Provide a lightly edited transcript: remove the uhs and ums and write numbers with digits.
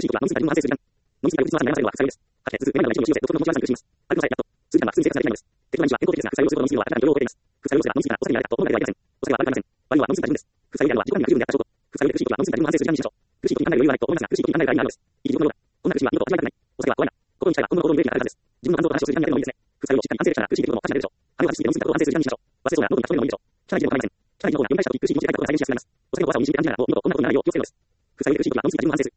しいことは、ノンスタイルの反省する時間。ノンスタイルの反省は副作用です。8続くメモの一部をして、とても気持ち悪さに苦しみます。あるのさえやっと。数時間は普通に生活されていないのです。テクノロジーは健康的ですが、副作用することのノンスタイルは明らかに許容を超えています。副作用すらノンスタイルがお世話になれたと思うのではありません。お世話は悪くありません。悪いのはノンスタイルです。副作用であるは自己管理が十分であった証拠。副作用で苦しいことはノンスタイルの反省する時間にしましょう。苦しいことに考える余裕はないと思いますが、苦しいことに考えるが意味があるのです。いい自分のようだ。こんな苦しみは二度と味わいたくない。お酒は怖いな。心にしたいは今後の行動に出る気があるはずです。自分の感情と話をする時間にやってもいいですね。副作用をしっかり反省できたら苦しい出来事も価値が出るでしょう。あれを外してノンスタイルを反省する時間にしましょう。忘れそうな喉に出すのもいいでしょう。社内でも構いません。社内の方が読み返した時苦しい気持ちが出たことを再現しやすくなります。お酒の怖さを認識で感じながらもう二度とこんなことにならないよう気をつけるのです。副作用で苦しいことはノンスタイルの反省する。